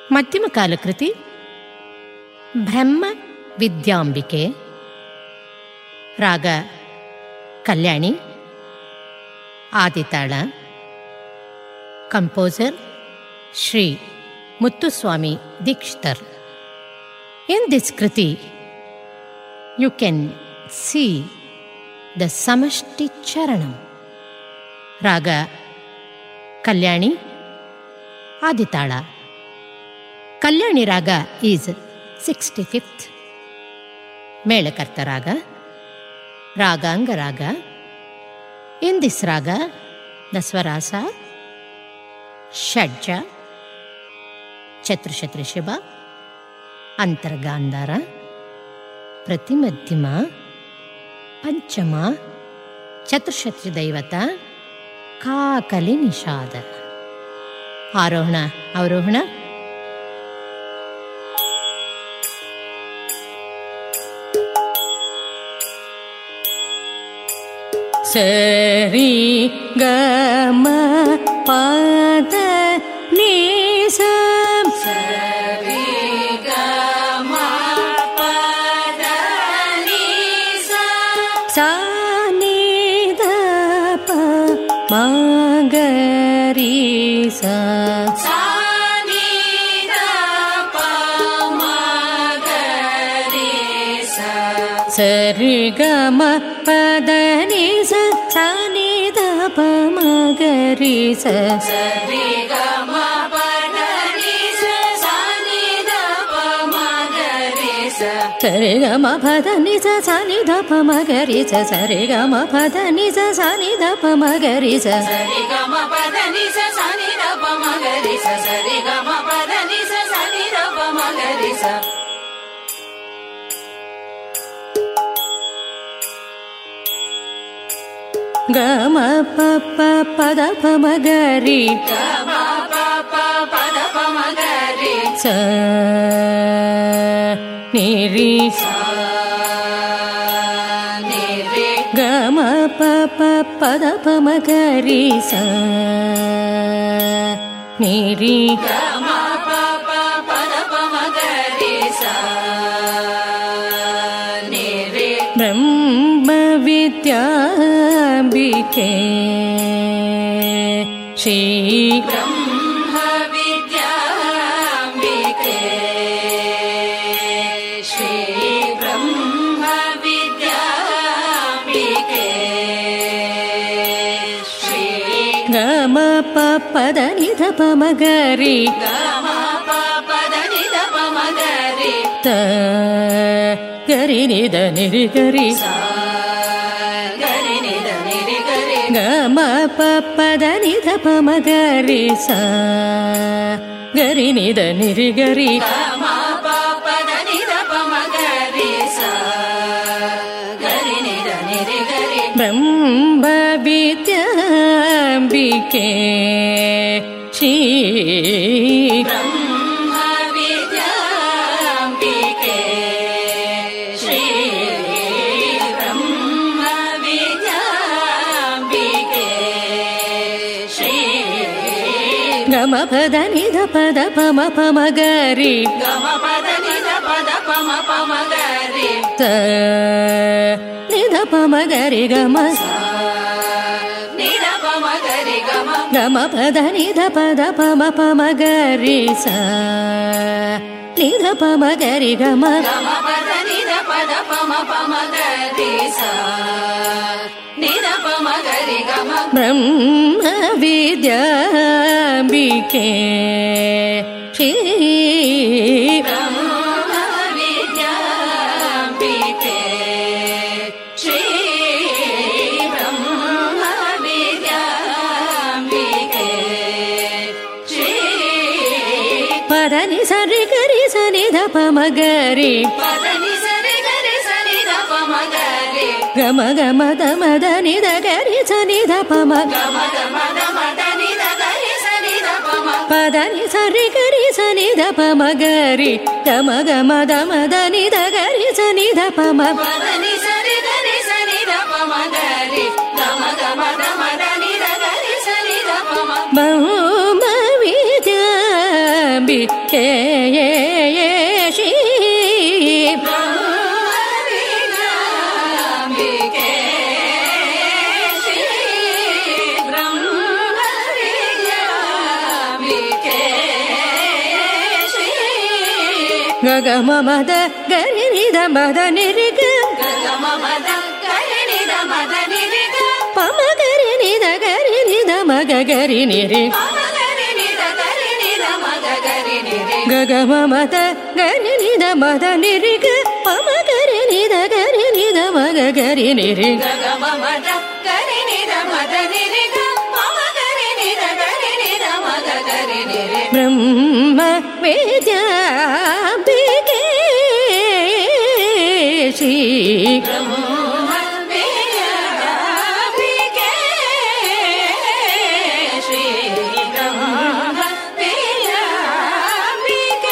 ಮಧ್ಯಮ ಕಾಲಕೃತಿ Brahma Vidyambike, raga Kalyani, Adi tala. Composer Shri Muthuswami Dikshitar. In this kriti, you can see the Samashti Charanam. Raga Kalyani, Aditala. Kalyani Raga is 65th. Melakarta Raga, Raganga Raga. In this Raga, the Swaras are Shadja, Chatrashatri Shiva, antara gandhara, prati madhyama, panchama, chatushruti ದೈವತ, ಕಾಕಲಿ ನಿಷಾದ. ಆರೋಹಣ ಅವರೋಹಣ. ಸರಿ ಗ ಮ ಪದ ನಿ ಸ. ಮಗರಿ ಸ ಸರಿ ಗ ಮ ಪದ ನಿ ಸ ನಿ ದ ಪ ಮಗರಿ ಸ ಸರಿ ಗ ಮ ಪದ ನಿ ಸ ನಿ ದ ಪ ಮಗರಿ ಸ ಸರಿ ಗ ಮ ಪದ ನಿ ಸ ನಿ ದ ಪ ಮಗರಿ ಸ ಸರಿ ಗ ಮ ಪದ ನಿ ಸ ನಿ ದ ಪ ಮಗರಿ ಸ ಸರಿ ಗ ಮ ಪದ ನಿ ಸ ನಿ ದ ಪ ಮಗರಿ ಸ ಸರಿ ಗ ಮ ಪದ ನಿ ಸ ನಿ ದ ಪ ಮಗರಿ ಸ. ಗ ಮ ಪ ಪ ಪದ ಪ ಮಗರಿ ಗ ಮ ಪ ಪ ಪದ ಪ ಮಗರಿ ಸ ನಿ ರಿ ಸ ನಿ ರಿ ಗ ಮ ಪ ಪ ಪದ ಪ ಮಗರಿ ಸ ನಿ ರಿ ಗ ಮ ಪ ಪ ಪದ ಪ ಮಗರಿ ಸ ನಿ ರಿ. ಬ್ರಹ್ಮ ವಿದ್ಯಾಂಬಿಕೆ ಶ್ರೀ ಬ್ರಹ್ಮ ವಿದ್ಯಾಂಬಿಕೆ ಶ್ರೀ ಬ್ರಹ್ಮ ವಿದ್ಯಾಂಬಿಕೆ ಶ್ರೀ. ಗ ಮ ಪ ಪದ ನಿ ದ ಪ ಮಗರಿ ಗ ಮ ಪ ಪದ ನಿ ದ ಪ ಮಗರಿ ತ ಗರಿ ನಿ ದ ನಿ ರಿ ಗರಿ ಸ ಗರಿ ನಿ ದ ನಿ ರಿ ಗರಿ ಗ ಮ ಪ ಪದ ನಿ ದ ಪ ಮಗರಿ ಸ ಗರಿ ನಿ ದ ನಿ ರಿ ಗರಿ ಗ ಮ ಪ ಪದ ನಿ ದ ಪ ಮಗರಿ ಸ ಗರಿ ನಿ ದ ನಿ ರಿ ಗರಿ. ಬ್ರಹ್ಮ ವಿದ್ಯಾಂಬಿಕೆ ಶ್ರೀ ಬ್ರಹ್ಮ ವಿದ್ಯಾಂಬಿಕೆ ಶ್ರೀ ಬ್ರಹ್ಮ ವಿದ್ಯಾಂಬಿಕೆ ಶ್ರೀ. ಗ ಮ ಪದ ನಿ ದ ಪದ ಪ ಮ ಪ ಮಗರಿ ಗ ಮ ಪದ ನಿ ದ ಪದ ಪ ಮ ಪ ಮಗರಿ ತ ನಿ ದ ಪ ಮಗರಿ ಗ ಮ ನಿ ದ ಪ ಮಗರಿ ಗ ಮ ಗ ಮ ಪದ ನಿ ದ ಪದ ಪ ಮ ಪ ಮಗರಿ ಸ ನಿ ದ ಪ ಮಗರಿ ಗ ಮ ಗ ಮ ಪದ ನಿ ದ ಪದ ಪ ಮ ಪ ಮಗರಿ ಸ ನಿ ದ ಪ ಮಗರಿ ಗ ಮ. ಬ್ರಹ್ಮ ವಿದ್ಯಾಂಬಿಕೆ ಶ್ರೀ ಬ್ರಹ್ಮ ವಿದ್ಯಾಂಬಿಕೆ ಶ್ರೀ ಬ್ರಹ್ಮ ವಿದ್ಯಾಂಬಿಕೆ ಶ್ರೀ. ಪದ ನಿ ಸ ರಿ ಗರಿ ಸ ನಿ ದ ಪ ಮಗರಿ ಪದ ನಿ ಸ ರಿ ಗರಿ ಸ ನಿ ದ ಪ ಮಗರಿ ಗ ಮ ಗ ಮ ದ ಮ ದ ನಿ ದ ಗರಿ ಸ ನಿ ದ ಪ ಮ ಗ ಮ ಗ ಮ ದ ಮ ದ ನಿ ದ ಗರಿ ಸ ನಿ ದ ಪ ಮ ಪದ ನಿ ಸ ರಿ ಗರಿ ಸ ನಿ ದ ಪ ಮಗರಿ ಗ ಮ ಗ ಮ ದ ಮ ದ ನಿ ದ ಗರಿ ಸ ನಿ ದ ಪ ಮ ಪದ ನಿ ಸ ರಿ ಗರಿ ಸ ನಿ ದ ಪ ಮಗರಿ ಗ ಮ ಗ ಮ ದ ಮ ದ ನಿ ದ ಗರಿ ಸ ನಿ ದ ಪ ಮ. ಬ್ರಹ್ಮ ವಿದ್ಯಾಂಬಿಕೆ ಶ್ರೀ ಗಗಮಮದ ಗರಿನಿದ ಮದ ನಿರಿಗ ಗಗಮಮದ ಗರಿನಿದ ಮದ ನಿರಿಗ ಪಮಗರಿನಿದ ಗರಿನಿದ ಮಗ ಗರಿನಿರಿ ಪಮಗರಿನಿದ ಗರಿನಿದ ಮಗ ಗರಿನಿರಿ ಗಗಮಮದ ಗರಿನಿದ ಮದ ನಿರಿಗ ಪಮಗರಿನಿದ ಗರಿನಿದ ಮಗ ಗರಿನಿರಿ ಗಗಮಮದ ಗರಿನಿದ ಮದ ನಿರಿಗ ಪಮಗರಿನಿದ ಗರಿನಿದ ಮಗ ಗರಿನಿರಿ ಬ್ರಹ್ಮ ವೇದ್ಯಾಂಬಿಕೆ ಶ್ರೀ ಬ್ರಹ್ಮ ವೇದ್ಯಾಂಬಿಕೆ ಶ್ರೀ ಬ್ರಹ್ಮ ವೇದ್ಯಾಂಬಿಕೆ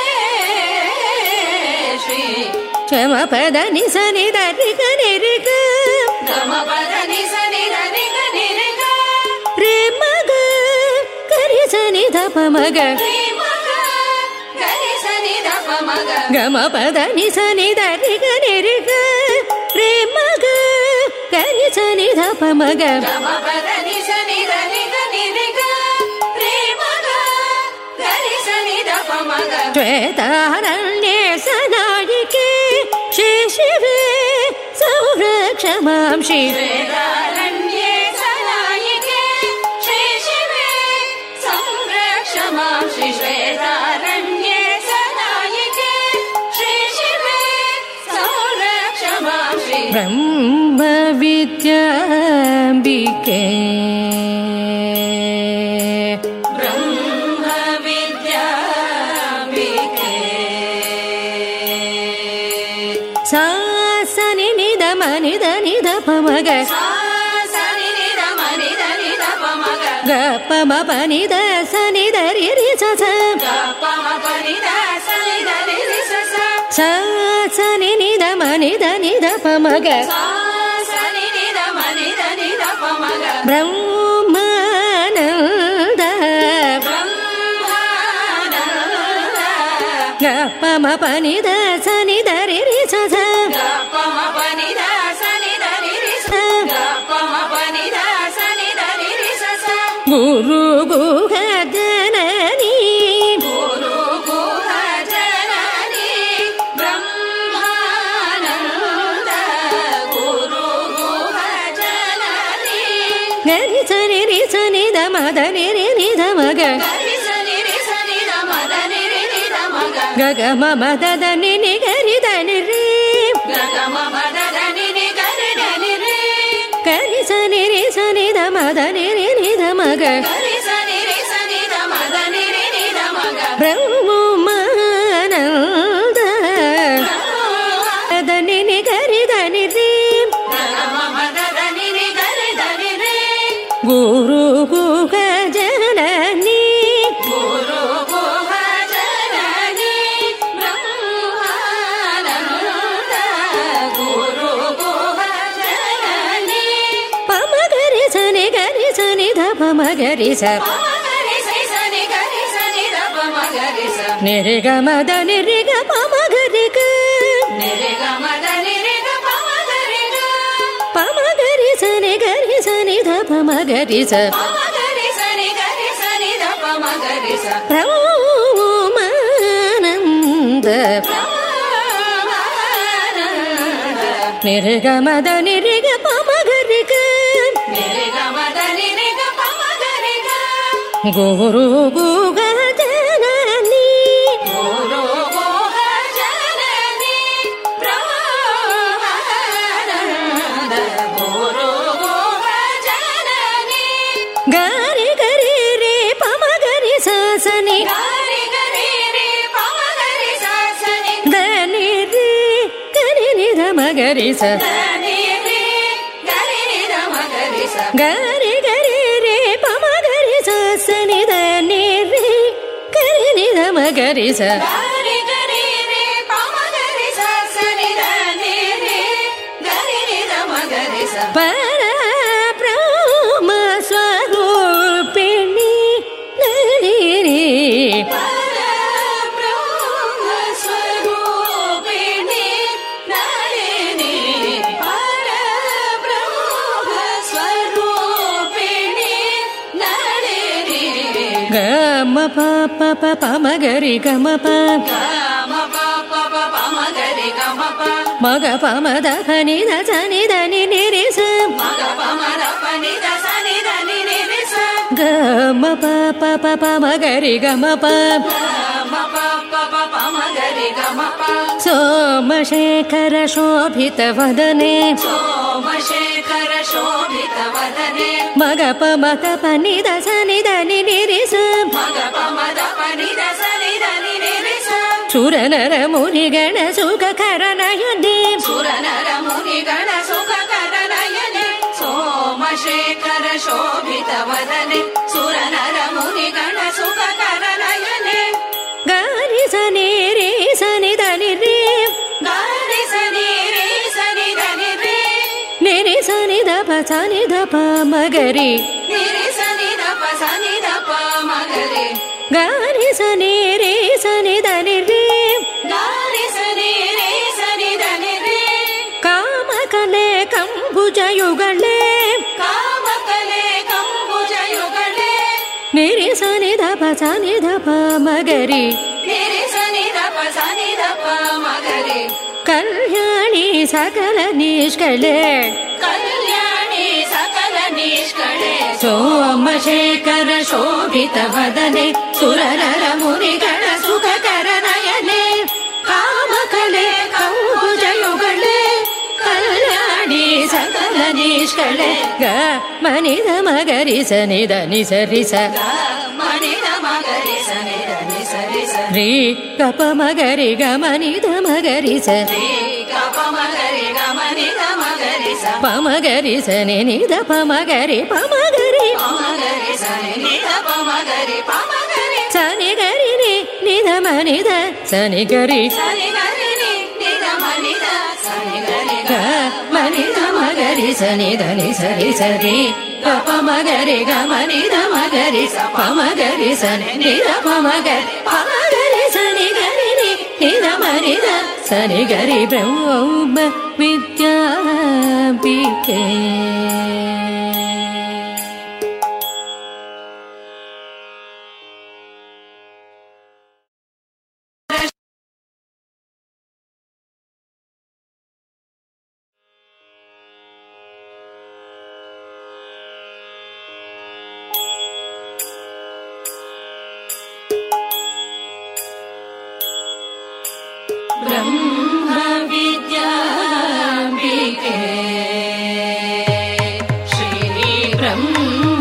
ಶ್ರೀ ಕ್ಷಮಪದ ನಿಸನಿ ದರಿಗ ನಿರಿಗ ಗಮಪದ ನಿಸನಿ ದರಿಗ ನಿರಿಗ ರೇ ಮಗ ಕರಿಸನಿ ದಪ ಮಗ ಗಮ ಪದ ನಿಸ ನಿದ ರಿಗ ನಿರಿಗ ರೇ ಮಗ ಕರಿಸ ನಿಧ ಪ ಮಗ ಗಮ ಪದ ನಿಸ ನಿದ ರಿಗ ನಿರಿಗ ರೇ ಮಗ ಕರಿಸ ನಿಧ ಪ ಮಗ ಶ್ವೇತಾರಣ್ಯ ಸನಾಯಿಕೆ ಶ್ರೀ ಶಿವೇ ಸಂರಕ್ಷಮಾಂ ಶ್ರೀ ಶ್ವೇತಾರಣ್ಯ ಸನಾಯಿಕೆ ಶ್ರೀ ಶಿವೇ ಸಂರಕ್ಷಮಾಂ ಶ್ರೀ ಶ್ವೇತಾರಣ್ಯ ಬ್ರಹ್ಮ ವಿದ್ಯಾಂಬಿಕೆ ಬ್ರಹ್ಮ ವಿದ್ಯಾಂಬಿಕೆ ಸಾಸನಿ ನಿದ ಮನಿದ ನಿದ ಪಮಗ ಸಾಸನಿ ನಿದ ಮನಿದ ನಿದ ಪಮಗ ಗಪ ಮಪ ನಿದ ಸನಿ ದರಿ ರಿ ಸ ಗಪ ಮಪ ನಿದ ಸನಿ ದರಿ ರಿ ಸ ಸನಿ ನಿದ ಮನಿದ ನಿದ ಪಮಗ ಸನಿ ನಿದ ಮನಿದ ನಿದ ಪಮಗ ಬ್ರಹ್ಮಾನಂದ ಬ್ರಹ್ಮಾನಂದ ಗಪ ಮಪ ನಿದ ಸನಿ ದರಿ ರಿ ಸ ಗಪ ಮಪ ನಿದ ಸನಿ ದರಿ ರಿ ಸ ಗಪ ಮಪ ನಿದ ಸನಿ ದರಿ ರಿ ಸ ಗುರು ಗುಹ ಜನನಿ ಗುರು ಗುಹ ಜನನಿ ಬ್ರಹ್ಮಾನಂದ ಗುರು ಗುಹ ಜನನಿ ಗರಿ ಸನಿ ರಿ ಸನಿ ದ ಮದ ನಿ ರಿ ನಿ ದ ಮಗ ಗರಿ ಸನಿ ರಿ ಸನಿ ದ ಮದ ನಿ ರಿ ನಿ ದ ಮಗ ಗಗ ಮಮ ದ ದ ನಿ ನಿ ಗರಿ ದ ನಿ ರಿ ಗಗ ಮಮ ದ ದ ನಿ ನಿ ಗರಿ ದ ನಿ ರಿ ಗರಿ ಸನಿ ರಿ ಸನಿ ದ ಮದ ನಿ ರಿ ನಿ ದ ಮಗ ಗರಿ ಸನಿ ರಿ ಸನಿ ದ ಮದ ನಿ ರಿ ನಿ ದ ಮಗ ಬ್ರಹ್ಮಾನಂದ ದ ನಿ ನಿ ಗರಿ ದ ನಿ ರಿ ಗಗ ಮಮ ದ ದ ನಿ ನಿ ಗರಿ ದ ನಿ ರಿ ಗುರು ಗುಹ ಜನನಿ ಗುರು ಗುಹ ಜನನಿ ಬ್ರಹ್ಮಾನಂದ ಗುರು ಗುಹ ಜನನಿ ಪಮಗರಿ ಸನಿ ಗರಿ ಸನಿ ಧ ಪಮಗರಿ ಸ ಪಮಗರಿ ಸನಿ ಗರಿ ಸನಿ ಧ ಪಮಗರಿ ಸ ನಿರಿಗಮದ ನಿರಿಗ ಪಮಗರಿಗ ನಿರಿಗಮದ ನಿರಿಗ ಪಮಗರಿಗ ಪಮಗರಿ ಸನಿ ಗರಿ ಸನಿ ಧ ಪಮಗರಿ ಸ ಪಮಗರಿ ಸನಿ ಗರಿ ಸನಿ ಧ ಪಮಗರಿ ಸ ಬ್ರಹ್ಮಾನಂದ ನಿರಿಗಮದ ನಿರಿಗ ಪಮಗರಿಗ ನಿರಿಗಮದ ನಿರಿಗ ಪಮಗರಿಗ ಗುರು ಗುಹ ಜನನಿ ಗುರು ಗುಹ ಜನನಿ ಬ್ರಹ್ಮಾನಂದ ಗುರು ಗುಹ ಜನನಿ ಗರಿ ಗರಿ ರೇ ಪಮಗರಿ ಸನಿ ಗರಿ ಗರಿ ರೇ ಪಮಗರಿ ಸನಿ ದನಿ ರೇ ಗರಿ ನಿಧ ಮಗರಿ ಸ ದನಿ ರೇ ಗರಿ ನಿಧ ಮಗರಿ ಸ ಗರಿ ಗರಿ ರೇ ಪಮಗರಿ ಸನಿ ದನಿ ರೇ ಗರಿ ನಿಧ ಮಗರಿ ಸ ಗರಿ ಗರಿ ರೇ ಪಮಗರಿ ಸನಿ ದನಿ ರೇ ಗರಿ ನಿಧ ಮಗರಿ ಸ ಪರ ಬ್ರಹ್ಮ ಸ್ವರೂಪಿಣಿ ನನಿ ರೇ ಪರ ಗಮ ಪ ಪ ಪ ಪ ಮಗರಿ ಗಮ ಪ ಮಗ ಪ ಮದ ಪನಿ ದ ಸನಿ ದ ನಿ ನಿ ರಿ ಸ ಗಮ ಪ ಪ ಪ ಪ ಮಗರಿ ಗಮ ಪ ಸೋಮಶೇಖರ ಶೋಭಿತ ವದನೆ ಮಗ ಪ ಮಗ ಪನಿ ದ ಸನಿ ದ ನಿ ನಿ ರಿ ಸ ಸುರನರ ಮುನಿಗಣ ಸುಖಕರ ನಯನೆ ಸೋಮಶೇಖರ ಶೋಭಿತ ವದನೆ ಸುರನರ ಮುನಿಗಣ ಸುಖಕರ ನಯನೆ ಗಾರಿ ಸನಿ ರೇ ಸನಿ ದ ನಿ ರೇ ಗಾರಿ ಸನಿ ರೇ ಸನಿ ದ ನಿ ರೇ ನಿರಿ ಸನಿ ದ ಪ ಸನಿ ದ ಪ ಮಗರಿ ನಿರಿ ಸನಿ ದ ಪ ಸನಿ ದ ಪ ಮಗರಿ ಗಾರಿ ಸನಿ ರೇ ಸನಿ ದ ನಿ ರೇ ಗಾರಿ ಸನಿ ರೇ ಸನಿ ದ ನಿ ರೇ ಕಾಮಕಲೆ ಕಂಬುಜಯುಗಳೇ ಕಾಮಕಲೆ ಕಂಬುಜಯುಗಳೇ ನಿರಿ ಸನಿ ದ ಪ ಸನಿ ದ ಪ ಮಗರಿ ನಿರಿ ಸನಿ ದ ಪ ಸನಿ ದ ಪ ಮಗರಿ ಕಲ್ಯಾಣಿ ಸಕಲ ನಿಷ್ಕಳೆ ಕಲ್ಯಾಣಿ ಸಕಲ ನಿಷ್ಕಳೆ ಸೋಮಶೇಖರ ಶೋಭಿತ ವದನೆ ಸುರನರ ಮುನಿಗಣ ಸುಖಕರ ನಯನೆ ಕಾಮಕಲೆ ಕಂಬುಜಯುಗಳೇ ಕಲ್ಯಾಣಿ ಸಕಲ ನಿಷ್ಕಳೆ ಗ ಮನಿದ ಮಗರಿ ಸನಿದ ನಿಸರಿ ಸ ಮನಿದ ಮಗರಿ ಸನಿದ ನಿಸರಿ ಸ ರೀ ಕಪ ಮಗರಿ ಗ ಮನಿದ ಮಗರಿ ಸ ಗಪ ಮಗರಿ ಗ ಮನಿದ ಮಗರಿ ಸ ಪಮಗರಿ ಸನಿ ನಿದ ಪಮಗರಿ ಪಮಗರಿ ಮಗರಿ ಸನಿ ನಿದ ಪಮಗರಿ ಪಮಗರಿ ಸನಿ ಗರಿ ನಿ ನಿದ ಮನಿದ ಸನಿ ಗರಿ ಸನಿ ಗರಿ ನಿ ನಿದ ಮನಿದ ಸನಿ ಗರಿ ಗ ಮನಿದ ಮಗರಿ ಸನಿ ಧನಿ ಸರಿ ಸರಿ ಕಪ ಮಗರಿ ಗ ಮನಿದ ಮಗರಿ ಸ ಪಮಗರಿ ಸನಿ ನಿದ ಪಮಗರಿ ಪಮಗರಿ ಸನಿ ಗರಿ ನಿ ನಿದ ಮನಿದ ಸನಿ ಗರಿ ಬ್ರಹ್ಮ ವಿದ್ಯಾಂಬಿಕೆ ಬ್ರಹ್ಮ ವಿದ್ಯಾಂಬಿಕೆ ಶ್ರೀ ಬ್ರಹ್ಮ